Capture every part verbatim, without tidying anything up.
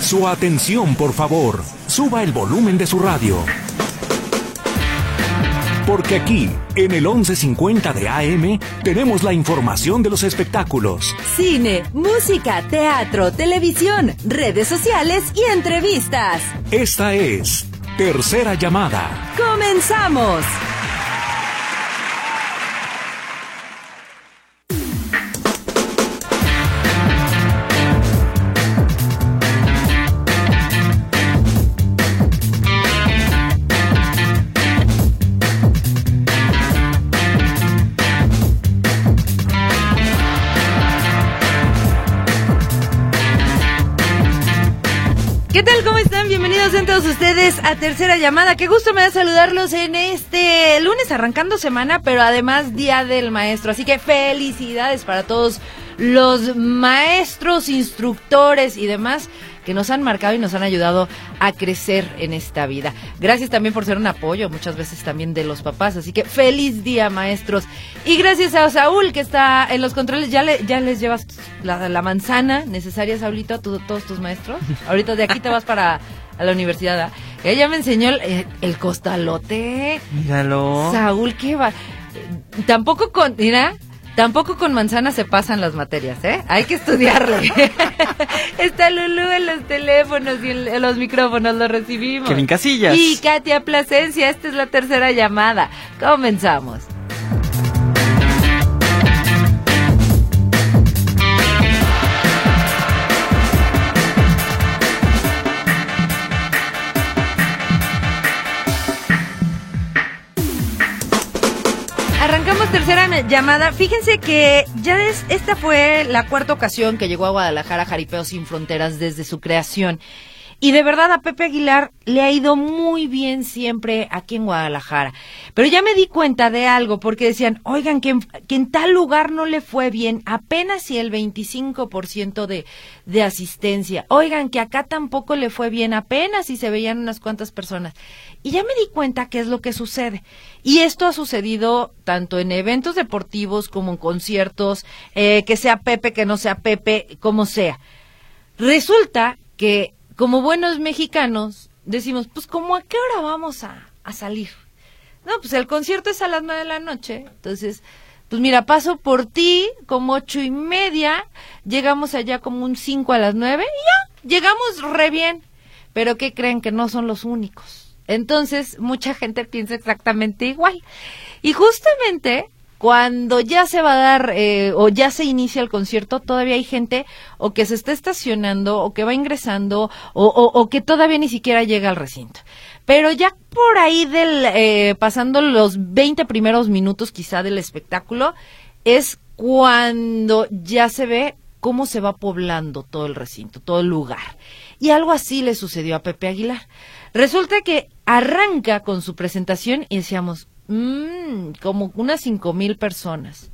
Su atención, por favor. Suba el volumen de su radio. Porque aquí, en el once cincuenta de A M, tenemos la información de los espectáculos. Cine, música, teatro, televisión, redes sociales y entrevistas. Esta es Tercera Llamada. ¡Comenzamos! ¿Qué tal? ¿Cómo están? Bienvenidos a todos ustedes a Tercera Llamada. Qué gusto me da saludarlos en este lunes arrancando semana, pero además Día del Maestro. Así que felicidades para todos los maestros, instructores y demás que nos han marcado y nos han ayudado a crecer en esta vida. Gracias también por ser un apoyo, muchas veces también de los papás, así que feliz día, maestros. Y gracias a Saúl, que está en los controles. ¿Ya, le, ya les llevas la, la manzana necesaria, Saulito, a tu, todos tus maestros? Ahorita de aquí te vas para a la universidad, ¿eh? Ella me enseñó el, el costalote. Míralo. Saúl, ¿qué va? Tampoco con... Mira... Tampoco con manzana se pasan las materias, ¿eh? Hay que estudiarle. Está Lulú en los teléfonos y en los micrófonos, lo recibimos. Kevin Casillas. Y Katia Plasencia, esta es la tercera llamada. Comenzamos. Arrancamos tercera llamada. Fíjense que ya es, esta fue la cuarta ocasión que llegó a Guadalajara Jaripeo Sin Fronteras desde su creación. Y de verdad a Pepe Aguilar le ha ido muy bien siempre aquí en Guadalajara. Pero ya me di cuenta de algo, porque decían, oigan, que en, que en tal lugar no le fue bien, apenas si el veinticinco por ciento de, de asistencia. Oigan, que acá tampoco le fue bien, apenas si se veían unas cuantas personas. Y ya me di cuenta qué es lo que sucede. Y esto ha sucedido tanto en eventos deportivos como en conciertos, eh, que sea Pepe, que no sea Pepe, como sea. Resulta que como buenos mexicanos, decimos, pues, ¿cómo a qué hora vamos a, a salir? No, pues el concierto es a las nueve de la noche, entonces, pues mira, paso por ti como ocho y media, llegamos allá como un cinco a las nueve, y ya, llegamos re bien. Pero ¿qué creen? Que no son los únicos. Entonces, mucha gente piensa exactamente igual. Y justamente cuando ya se va a dar eh, o ya se inicia el concierto, todavía hay gente o que se está estacionando o que va ingresando o, o, o que todavía ni siquiera llega al recinto. Pero ya por ahí del eh, pasando los veinte primeros minutos quizá del espectáculo es cuando ya se ve cómo se va poblando todo el recinto, todo el lugar. Y algo así le sucedió a Pepe Aguilar. Resulta que arranca con su presentación y decíamos, mmm, como unas cinco mil personas.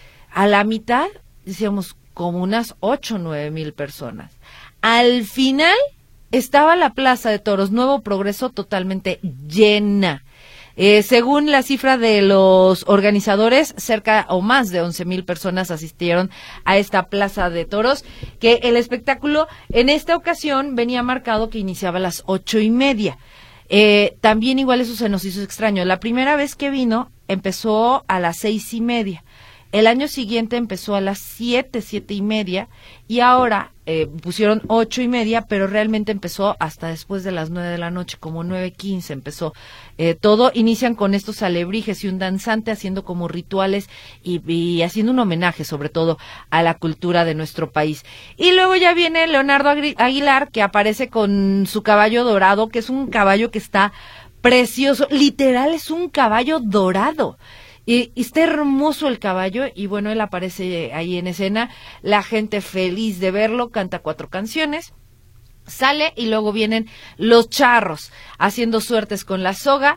A la mitad decíamos como unas ocho, nueve mil personas. Al final estaba la Plaza de Toros Nuevo Progreso totalmente llena. Eh, según la cifra de los organizadores, cerca o más de once mil personas asistieron a esta Plaza de Toros, que el espectáculo en esta ocasión venía marcado que iniciaba a las ocho y media. Eh, también igual eso se nos hizo extraño. La primera vez que vino empezó a las seis y media. El año siguiente empezó a las siete, siete y media, y ahora eh, pusieron ocho y media, pero realmente empezó hasta después de las nueve de la noche, como nueve quince empezó eh, todo. Inician con estos alebrijes y un danzante haciendo como rituales y, y haciendo un homenaje sobre todo a la cultura de nuestro país. Y luego ya viene Leonardo Aguilar, que aparece con su caballo dorado, que es un caballo que está precioso, literal es un caballo dorado. Y, y está hermoso el caballo, y bueno, él aparece ahí en escena, la gente feliz de verlo, canta cuatro canciones, sale y luego vienen los charros haciendo suertes con la soga,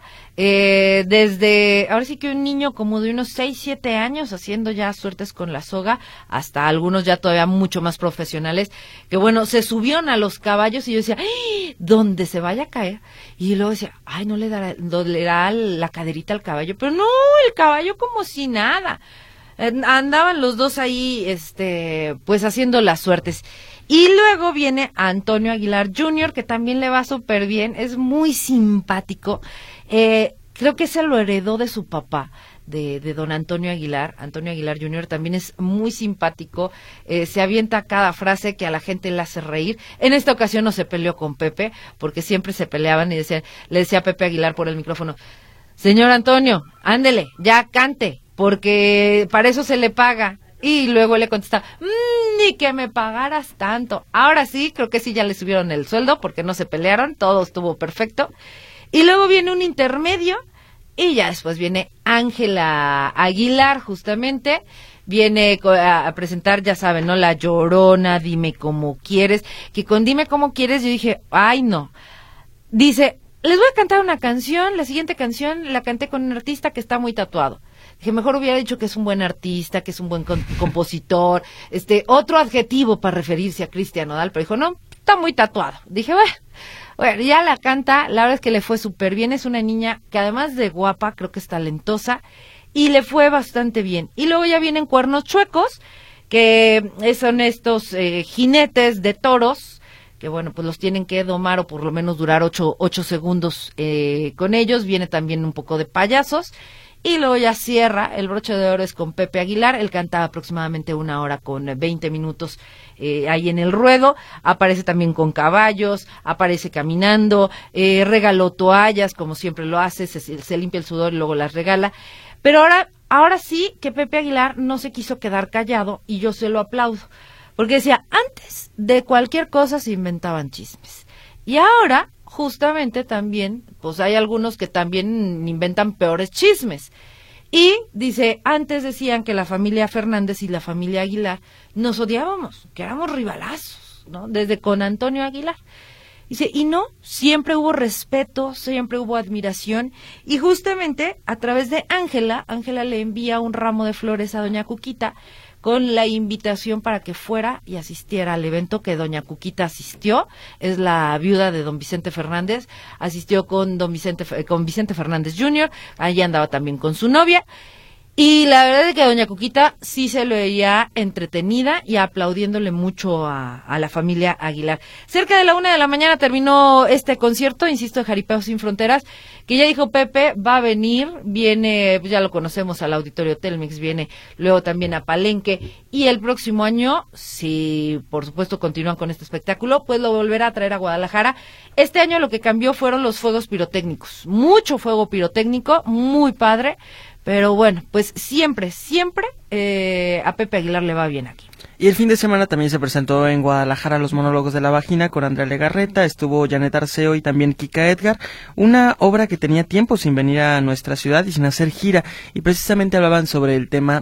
eh, desde, ahora sí que un niño como de unos seis, siete años haciendo ya suertes con la soga, hasta algunos ya todavía mucho más profesionales, que bueno, se subieron a los caballos y yo decía, ¡ay! ¿Dónde se vaya a caer? Y luego decía, ay, no le dará, no le dará la caderita al caballo, pero no, el caballo como si nada. Andaban los dos ahí, este, pues haciendo las suertes. Y luego viene Antonio Aguilar junior, que también le va súper bien, es muy simpático. Eh, creo que se lo heredó de su papá, de, de don Antonio Aguilar. Antonio Aguilar junior también es muy simpático, eh, se avienta cada frase que a la gente le hace reír. En esta ocasión no se peleó con Pepe, porque siempre se peleaban y decían, le decía a Pepe Aguilar por el micrófono, señor Antonio, ándele, ya cante, porque para eso se le paga. Y luego le contestaba, mmm, ni que me pagaras tanto. Ahora sí, creo que sí ya le subieron el sueldo porque no se pelearon, todo estuvo perfecto. Y luego viene un intermedio y ya después viene Ángela Aguilar, justamente. Viene a presentar, ya saben, ¿no? La Llorona, Dime Cómo Quieres. Que con Dime Cómo Quieres yo dije, ay no. Dice, les voy a cantar una canción, la siguiente canción la canté con un artista que está muy tatuado. Dije, mejor hubiera dicho que es un buen artista, que es un buen con- compositor, este, otro adjetivo para referirse a Cristian Nodal, pero dijo, no, está muy tatuado. Dije, bueno, bueno, ya la canta, la verdad es que le fue súper bien, es una niña que además de guapa, creo que es talentosa, y le fue bastante bien. Y luego ya vienen Cuernos Chuecos, que son estos eh, jinetes de toros, que bueno, pues los tienen que domar o por lo menos durar ocho, ocho segundos eh, con ellos. Viene también un poco de payasos. Y luego ya cierra, el broche de oro es con Pepe Aguilar, él canta aproximadamente una hora con veinte minutos eh, ahí en el ruedo, aparece también con caballos, aparece caminando, eh, regaló toallas, como siempre lo hace, se, se limpia el sudor y luego las regala, pero ahora, ahora sí que Pepe Aguilar no se quiso quedar callado y yo se lo aplaudo, porque decía, antes de cualquier cosa se inventaban chismes, y ahora justamente también, pues hay algunos que también inventan peores chismes. Y dice, antes decían que la familia Fernández y la familia Aguilar nos odiábamos, que éramos rivalazos, ¿no? Desde con Antonio Aguilar. Dice, y no, siempre hubo respeto, siempre hubo admiración, y justamente a través de Ángela, Ángela le envía un ramo de flores a doña Cuquita, con la invitación para que fuera y asistiera al evento que doña Cuquita asistió, es la viuda de don Vicente Fernández, asistió con don Vicente, con Vicente Fernández junior, allí andaba también con su novia, y la verdad es que doña Cuquita sí se lo veía entretenida y aplaudiéndole mucho a, a la familia Aguilar. Cerca de la una de la mañana terminó este concierto, insisto, de Jaripeo Sin Fronteras, que ya dijo Pepe, va a venir, viene, ya lo conocemos, al Auditorio Telmex, viene luego también a Palenque, y el próximo año, si por supuesto continúan con este espectáculo, pues lo volverá a traer a Guadalajara. Este año lo que cambió fueron los fuegos pirotécnicos, mucho fuego pirotécnico, muy padre. Pero bueno, pues siempre, siempre eh, a Pepe Aguilar le va bien aquí. Y el fin de semana también se presentó en Guadalajara Los Monólogos de la Vagina con Andrea Legarreta, estuvo Janet Arceo y también Kika Edgar, una obra que tenía tiempo sin venir a nuestra ciudad y sin hacer gira, y precisamente hablaban sobre el tema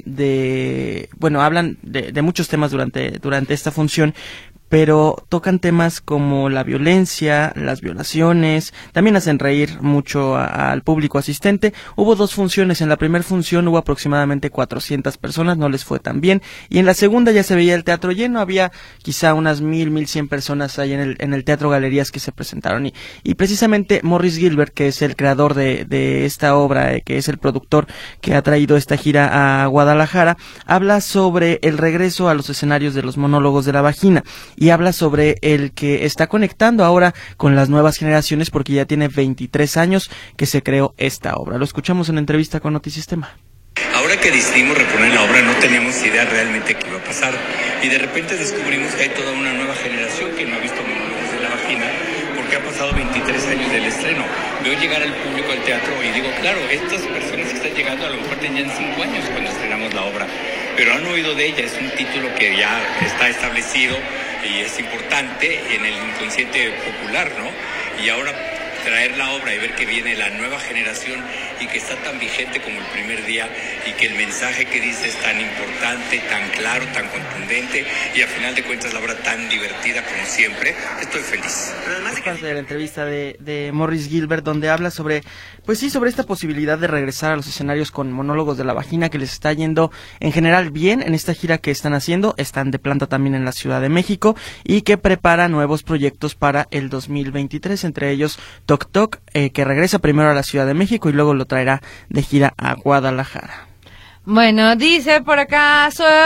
de, bueno, hablan de, de muchos temas durante, durante esta función, pero tocan temas como la violencia, las violaciones, también hacen reír mucho a, a, al público asistente. Hubo dos funciones, en la primera función hubo aproximadamente cuatrocientas personas, no les fue tan bien, y en la segunda ya se veía el teatro lleno, había quizá unas mil, mil cien personas ahí en el, en el Teatro Galerías que se presentaron, y, y precisamente Morris Gilbert, que es el creador de, de esta obra, eh, que es el productor que ha traído esta gira a Guadalajara, habla sobre el regreso a los escenarios de Los Monólogos de la Vagina, y habla sobre el que está conectando ahora con las nuevas generaciones porque ya tiene veintitrés años que se creó esta obra. Lo escuchamos en entrevista con Notisistema. Ahora que decidimos reponer la obra no teníamos idea realmente qué iba a pasar y de repente descubrimos que hay toda una nueva generación que no ha visto Monólogos de la Vagina porque ha pasado veintitrés años del estreno. Veo llegar al público al teatro y digo, claro, estas personas que están llegando a lo mejor tenían cinco años cuando estrenamos la obra, pero han oído de ella, es un título que ya está establecido y es importante en el inconsciente popular, ¿no? Y ahora traer la obra y ver que viene la nueva generación y que está tan vigente como el primer día y que el mensaje que dice es tan importante, tan claro, tan contundente y al final de cuentas la obra tan divertida como siempre, estoy feliz. Es parte de la entrevista de, de Morris Gilbert donde habla sobre, pues sí, sobre esta posibilidad de regresar a los escenarios con Monólogos de la Vagina, que les está yendo en general bien en esta gira que están haciendo, están de planta también en la Ciudad de México y que prepara nuevos proyectos para el dos mil veintitrés, entre ellos Toc Toc, eh, que regresa primero a la Ciudad de México y luego lo traerá de gira a Guadalajara. Bueno, dice por acá,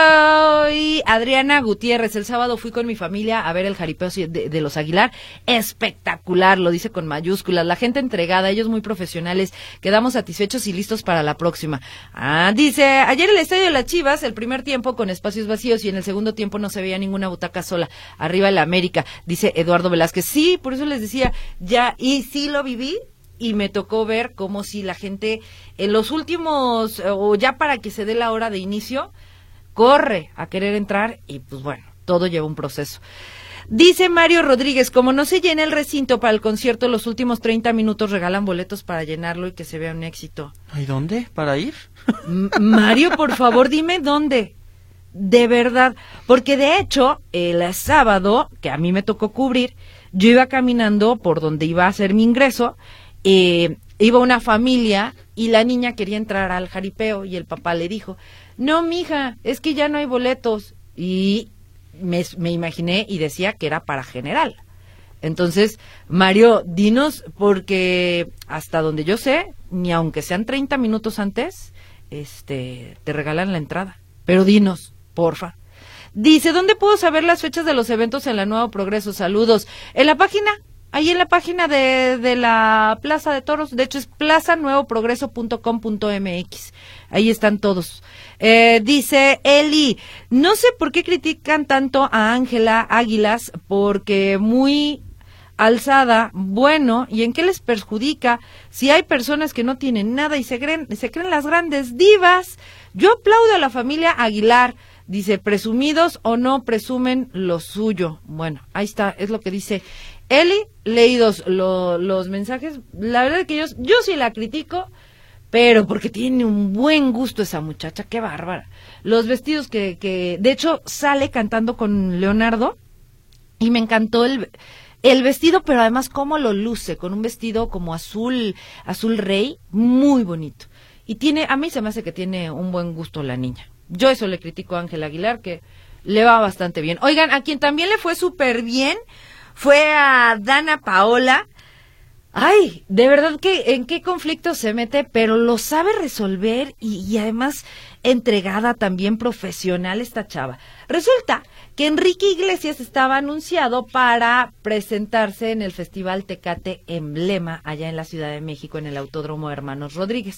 soy Adriana Gutiérrez. El sábado fui con mi familia a ver el jaripeo de, de los Aguilar. Espectacular, lo dice con mayúsculas. La gente entregada, ellos muy profesionales. Quedamos satisfechos y listos para la próxima. Ah, dice, ayer el estadio de las Chivas, el primer tiempo con espacios vacíos y en el segundo tiempo no se veía ninguna butaca sola. Arriba el América, dice Eduardo Velázquez. Sí, por eso les decía, ya, y sí lo viví. Y me tocó ver como si la gente en los últimos, o ya para que se dé la hora de inicio, corre a querer entrar y pues bueno, todo lleva un proceso. Dice Mario Rodríguez, como no se llena el recinto para el concierto, los últimos treinta minutos regalan boletos para llenarlo y que se vea un éxito. ¿Y dónde? ¿Para ir? M- Mario, por favor, dime dónde. De verdad, porque de hecho, el sábado, que a mí me tocó cubrir, yo iba caminando por donde iba a hacer mi ingreso. Eh, iba una familia y la niña quería entrar al jaripeo y el papá le dijo, no, mija, es que ya no hay boletos. Y me, me imaginé y decía que era para general. Entonces, Mario, dinos, porque hasta donde yo sé, ni aunque sean treinta minutos antes, este, te regalan la entrada. Pero dinos, porfa. Dice, ¿dónde puedo saber las fechas de los eventos en la Nuevo Progreso? Saludos. En la página... Ahí en la página de, de la Plaza de Toros, de hecho es plaza nuevo progreso punto com punto m x. Ahí están todos. Eh, dice Eli, no sé por qué critican tanto a Ángela Águilas, porque muy alzada, bueno, ¿y en qué les perjudica si hay personas que no tienen nada y se creen, se creen las grandes divas? Yo aplaudo a la familia Aguilar. Dice, presumidos o no presumen lo suyo. Bueno, ahí está, es lo que dice Eli. Leídos lo, los mensajes, la verdad es que yo, yo sí la critico, pero porque tiene un buen gusto esa muchacha, qué bárbara. Los vestidos que, que de hecho sale cantando con Leonardo y me encantó el, el vestido, pero además cómo lo luce, con un vestido como azul, azul rey, muy bonito. Y tiene, a mí se me hace que tiene un buen gusto la niña. Yo eso le critico a Ángela Aguilar, que le va bastante bien. Oigan, a quien también le fue súper bien fue a Dana Paola. Ay, de verdad que en qué conflicto se mete, pero lo sabe resolver y, y además entregada, también profesional esta chava. Resulta que Enrique Iglesias estaba anunciado para presentarse en el Festival Tecate Emblema, allá en la Ciudad de México, en el Autódromo Hermanos Rodríguez.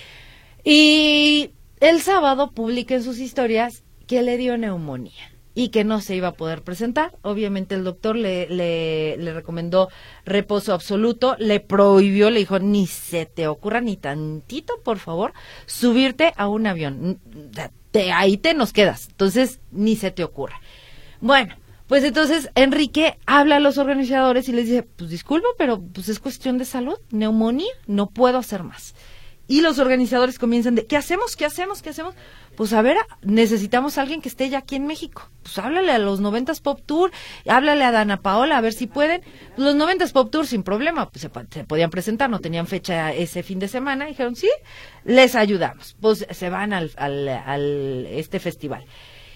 Y el sábado publica en sus historias que le dio neumonía y que no se iba a poder presentar. Obviamente el doctor le, le, le recomendó reposo absoluto, le prohibió, le dijo, ni se te ocurra ni tantito, por favor, subirte a un avión. Te, ahí te nos quedas, entonces ni se te ocurra. Bueno, pues entonces Enrique habla a los organizadores y les dice, pues disculpa, pero pues es cuestión de salud, neumonía, no puedo hacer más. Y los organizadores comienzan de, ¿qué hacemos? ¿Qué hacemos? ¿Qué hacemos? Pues a ver, necesitamos a alguien que esté ya aquí en México. Pues háblale a los noventas Pop Tour, háblale a Dana Paola, a ver si pueden. Los noventas Pop Tour sin problema, pues se, se podían presentar, no tenían fecha ese fin de semana. Dijeron, sí, les ayudamos. Pues se van al, al, al este festival.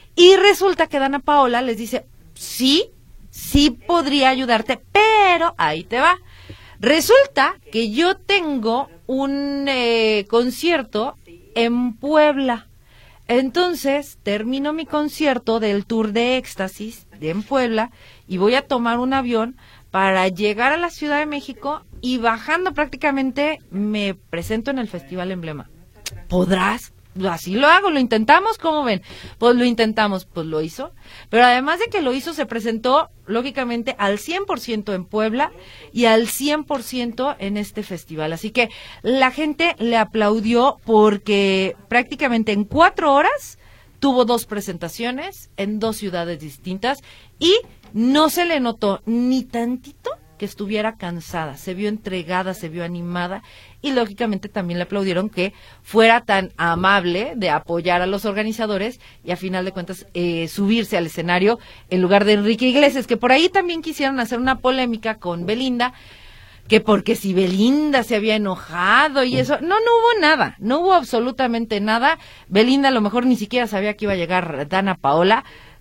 Y resulta que Dana Paola les dice, sí, sí podría ayudarte, pero ahí te va. Resulta que yo tengo un eh, concierto en Puebla. Entonces, termino mi concierto del Tour de Éxtasis de en Puebla y voy a tomar un avión para llegar a la Ciudad de México y bajando prácticamente me presento en el Festival Emblema. ¿Podrás? Así lo hago, lo intentamos, ¿cómo ven? Pues lo intentamos, pues lo hizo. Pero además de que lo hizo, se presentó, lógicamente, al cien por ciento en Puebla y al cien por ciento en este festival. Así que la gente le aplaudió porque prácticamente en cuatro horas tuvo dos presentaciones en dos ciudades distintas y no se le notó ni tantito que estuviera cansada, se vio entregada, se vio animada y lógicamente también le aplaudieron que fuera tan amable de apoyar a los organizadores y a final de cuentas eh, subirse al escenario en lugar de Enrique Iglesias, que por ahí también quisieron hacer una polémica con Belinda, que porque si Belinda se había enojado y eso, no, no hubo nada, no hubo absolutamente nada. Belinda a lo mejor ni siquiera sabía que iba a llegar Dana Paola.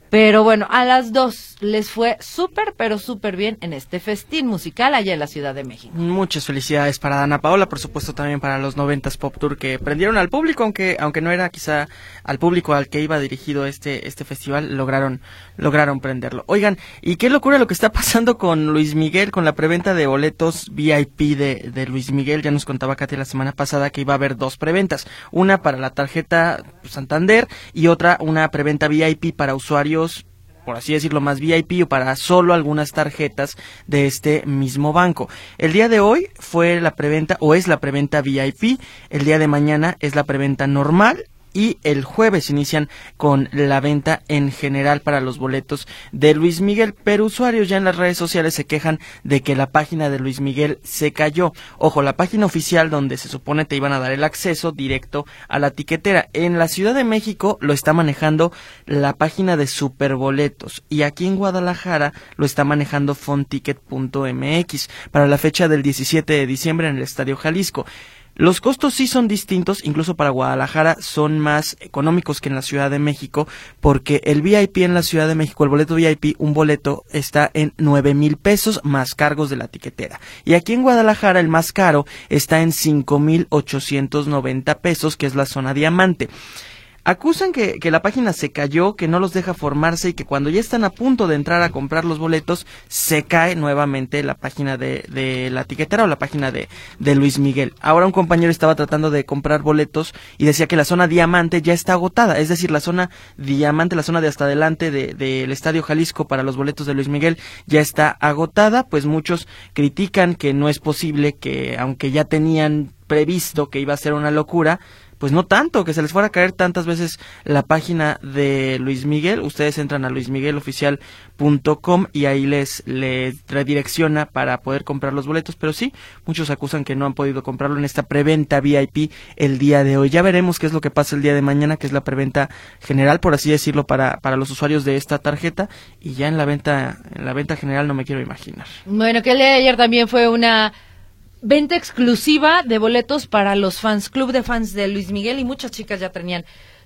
Pero bueno, a las dos les fue súper, pero súper bien en este festín musical allá en la Ciudad de México. Muchas felicidades para Dana Paola, por supuesto también para los noventas Pop Tour que prendieron al público, aunque aunque no era quizá al público al que iba dirigido este este festival, lograron lograron prenderlo. Oigan, y qué locura lo que está pasando con Luis Miguel, con la preventa de boletos V I P de, de Luis Miguel. Ya nos contaba Katy la semana pasada que iba a haber dos preventas, una para la tarjeta Santander y otra una preventa V I P para usuarios, por así decirlo, más V I P o para solo algunas tarjetas de este mismo banco. El día de hoy fue la preventa o es la preventa V I P, el día de mañana es la preventa normal y el jueves inician con la venta en general para los boletos de Luis Miguel, pero usuarios ya en las redes sociales se quejan de que la página de Luis Miguel se cayó. Ojo, la página oficial donde se supone te iban a dar el acceso directo a la tiquetera. En la Ciudad de México lo está manejando la página de Superboletos y aquí en Guadalajara lo está manejando fonticket punto m x para la fecha del diecisiete de diciembre en el Estadio Jalisco. Los costos sí son distintos, incluso para Guadalajara son más económicos que en la Ciudad de México, porque el V I P en la Ciudad de México, el boleto V I P, un boleto está en nueve mil pesos más cargos de la tiquetera. Y aquí en Guadalajara el más caro está en cinco mil ochocientos noventa pesos, que es la zona diamante. Acusan que, que la página se cayó, que no los deja formarse y que cuando ya están a punto de entrar a comprar los boletos, se cae nuevamente la página de, de la tiquetera o la página de, de Luis Miguel. Ahora un compañero estaba tratando de comprar boletos y decía que la zona diamante ya está agotada, es decir, la zona diamante, la zona de hasta adelante del de, de Estadio Jalisco para los boletos de Luis Miguel ya está agotada. Pues muchos critican que no es posible que, aunque ya tenían previsto que iba a ser una locura, pues no tanto, que se les fuera a caer tantas veces la página de Luis Miguel. Ustedes entran a luis miguel oficial punto com y ahí les, les redirecciona para poder comprar los boletos, pero sí, muchos acusan que no han podido comprarlo en esta preventa V I P el día de hoy. Ya veremos qué es lo que pasa el día de mañana, que es la preventa general, por así decirlo, para, para los usuarios de esta tarjeta, y ya en la venta, en la venta general no me quiero imaginar. Bueno, que el día de ayer también fue una venta exclusiva de boletos para los fans, club de fans de Luis Miguel, y muchas chicas ya tenían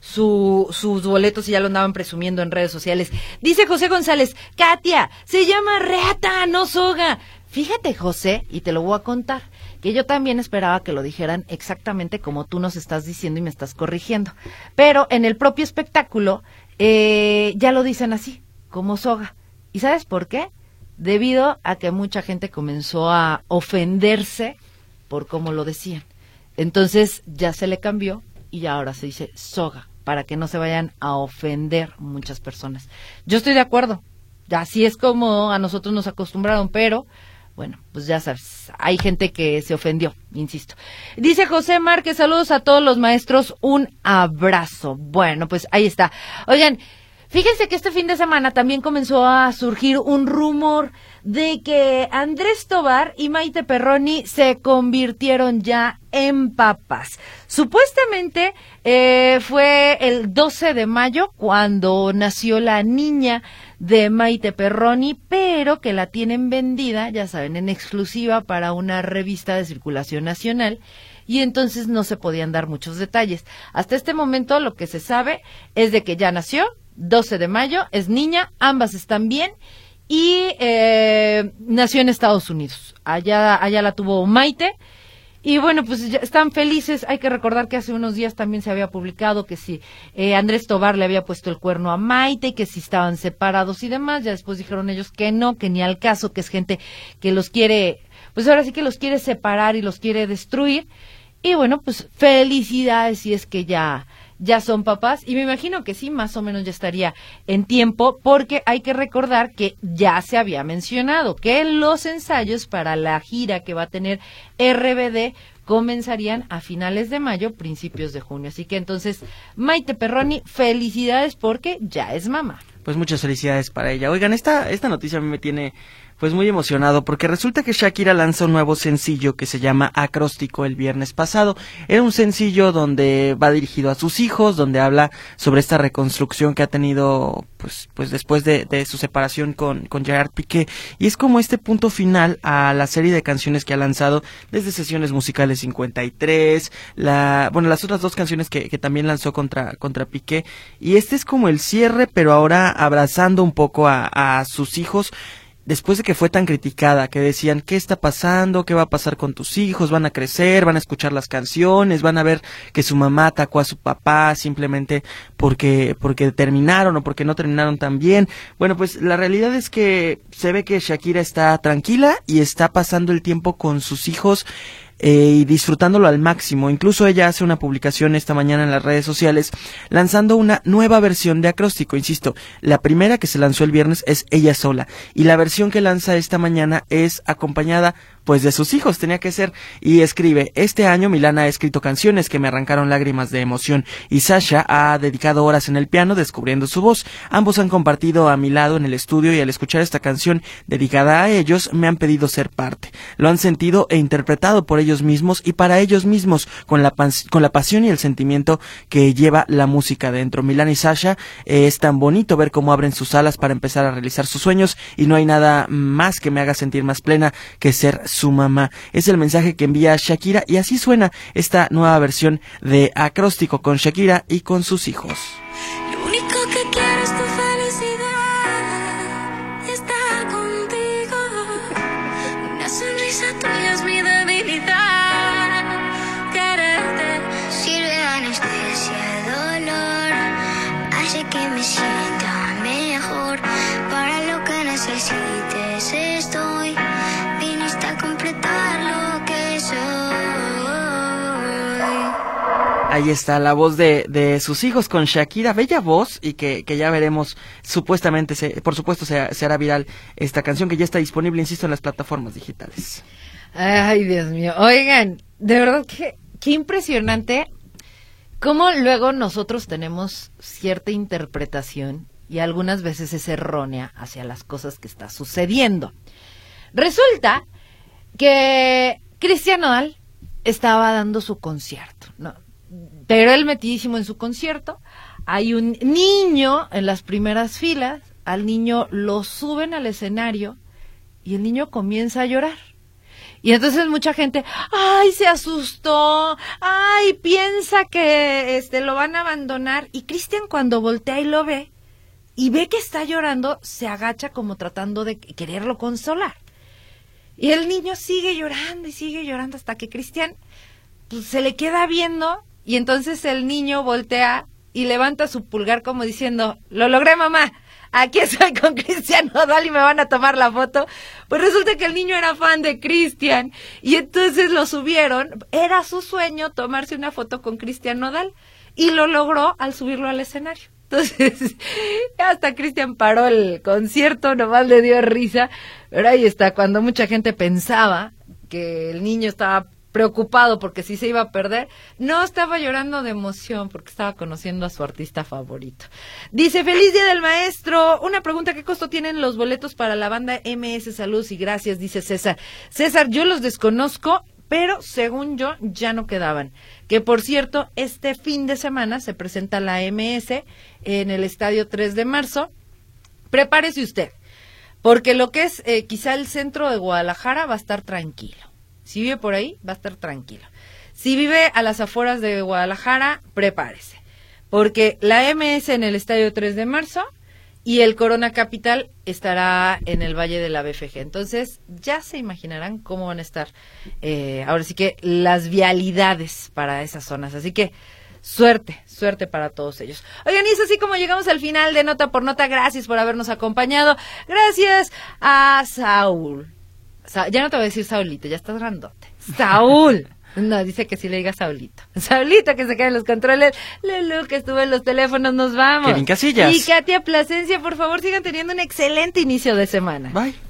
su, sus boletos y ya lo andaban presumiendo en redes sociales. Dice José González, Katia, se llama reata, no soga. Fíjate, José, y te lo voy a contar, que yo también esperaba que lo dijeran exactamente como tú nos estás diciendo y me estás corrigiendo. Pero en el propio espectáculo eh, ya lo dicen así, como soga. ¿Y sabes por qué? Debido a que mucha gente comenzó a ofenderse por cómo lo decían. Entonces ya se le cambió y ahora se dice soga, para que no se vayan a ofender muchas personas. Yo estoy de acuerdo, así es como a nosotros nos acostumbraron, pero bueno, pues ya sabes, hay gente que se ofendió, insisto. Dice José Márquez, saludos a todos los maestros, un abrazo. Bueno, pues ahí está. Oigan, fíjense que este fin de semana también comenzó a surgir un rumor de que Andrés Tobar y Maite Perroni se convirtieron ya en papás. Supuestamente eh, fue el doce de mayo cuando nació la niña de Maite Perroni, pero que la tienen vendida, ya saben, en exclusiva para una revista de circulación nacional. Y entonces no se podían dar muchos detalles. Hasta este momento lo que se sabe es de que ya nació, doce de mayo, es niña, ambas están bien y eh, nació en Estados Unidos. Allá, allá la tuvo Maite y bueno, pues ya están felices. Hay que recordar que hace unos días también se había publicado que si eh, Andrés Tobar le había puesto el cuerno a Maite y que si estaban separados y demás. Ya después dijeron ellos que no, que ni al caso, que es gente que los quiere, pues ahora sí que los quiere separar y los quiere destruir. Y bueno, pues felicidades si es que ya, ya son papás. Y me imagino que sí, más o menos ya estaría en tiempo, porque hay que recordar que ya se había mencionado que los ensayos para la gira que va a tener R B D comenzarían a finales de mayo, principios de junio. Así que entonces, Maite Perroni, felicidades porque ya es mamá. Pues muchas felicidades para ella. Oigan, esta, esta noticia a mí me tiene Pues muy emocionado, porque resulta que Shakira lanza un nuevo sencillo que se llama Acróstico el viernes pasado. Era un sencillo donde va dirigido a sus hijos, donde habla sobre esta reconstrucción que ha tenido pues pues después de, de su separación con, con Gerard Piqué. Y es como este punto final a la serie de canciones que ha lanzado desde Sesiones Musicales cincuenta y tres, la bueno las otras dos canciones que, que también lanzó contra, contra Piqué. Y este es como el cierre, pero ahora abrazando un poco a, a sus hijos. Después de que fue tan criticada, que decían, ¿qué está pasando? ¿Qué va a pasar con tus hijos? ¿Van a crecer? ¿Van a escuchar las canciones? ¿Van a ver que su mamá atacó a su papá simplemente porque, porque terminaron o porque no terminaron tan bien? Bueno, pues la realidad es que se ve que Shakira está tranquila y está pasando el tiempo con sus hijos Eh, y disfrutándolo al máximo. Incluso ella hace una publicación esta mañana en las redes sociales lanzando una nueva versión de Acróstico. Insisto, la primera que se lanzó el viernes es ella sola y la versión que lanza esta mañana es acompañada pues de sus hijos, tenía que ser, y escribe: este año Milana ha escrito canciones que me arrancaron lágrimas de emoción y Sasha ha dedicado horas en el piano descubriendo su voz. Ambos han compartido a mi lado en el estudio y al escuchar esta canción dedicada a ellos me han pedido ser parte. Lo han sentido e interpretado por ellos mismos y para ellos mismos, con la, pas- con la pasión y el sentimiento que lleva la música dentro. Milana y Sasha, eh, es tan bonito ver cómo abren sus alas para empezar a realizar sus sueños y no hay nada más que me haga sentir más plena que ser su mamá. Es el mensaje que envía Shakira y así suena esta nueva versión de Acróstico con Shakira y con sus hijos. Lo único que quiero es tu felicidad y estar contigo. Una sonrisa tuya es mi debilidad. Quererte sirve de anestesia, dolor, hace que me sienta mejor. Para lo que necesites estoy. Viniste a completar lo que soy. Ahí está la voz de, de sus hijos con Shakira, bella voz, y que, que ya veremos, supuestamente, se, por supuesto se, se hará viral esta canción que ya está disponible, insisto, en las plataformas digitales. Ay, Dios mío. Oigan, de verdad que qué impresionante cómo luego nosotros tenemos cierta interpretación y algunas veces es errónea hacia las cosas que está sucediendo. Resulta que Cristian Nodal estaba dando su concierto, ¿no? Pero él metidísimo en su concierto, hay un niño en las primeras filas, al niño lo suben al escenario y el niño comienza a llorar. Y entonces mucha gente, ay, se asustó, ay, piensa que este lo van a abandonar. Y Cristian cuando voltea y lo ve, y ve que está llorando, se agacha como tratando de quererlo consolar. Y el niño sigue llorando y sigue llorando hasta que Cristian pues, se le queda viendo y entonces el niño voltea y levanta su pulgar como diciendo, lo logré mamá, aquí estoy con Cristian Nodal y me van a tomar la foto. Pues resulta que el niño era fan de Cristian y entonces lo subieron, era su sueño tomarse una foto con Cristian Nodal y lo logró al subirlo al escenario. Entonces, hasta Cristian paró el concierto, nomás le dio risa, pero ahí está, cuando mucha gente pensaba que el niño estaba preocupado porque si se iba a perder, no estaba llorando de emoción porque estaba conociendo a su artista favorito. Dice, feliz día del maestro, una pregunta, ¿qué costo tienen los boletos para la banda M S? Saludos y gracias, dice César. César, yo los desconozco, pero según yo ya no quedaban. Que por cierto, este fin de semana se presenta la M S en el Estadio tres de marzo. Prepárese usted, porque lo que es eh, quizá el centro de Guadalajara va a estar tranquilo. Si vive por ahí, va a estar tranquilo. Si vive a las afueras de Guadalajara, prepárese, porque la M S en el Estadio tres de marzo y el Corona Capital estará en el Valle de la B F G. Entonces, ya se imaginarán cómo van a estar, eh, ahora sí que las vialidades para esas zonas. Así que, suerte, suerte para todos ellos. Oigan, y es así como llegamos al final de Nota por Nota. Gracias por habernos acompañado. Gracias a Saúl. Sa- ya no te voy a decir Saulito, ya estás grandote. Saúl. No, dice que sí le diga Saulito. Saulito, que se quede en los controles. Lulu, que estuvo en los teléfonos, nos vamos. Kevin Casillas. Y Katia Plasencia, por favor, sigan teniendo un excelente inicio de semana. Bye.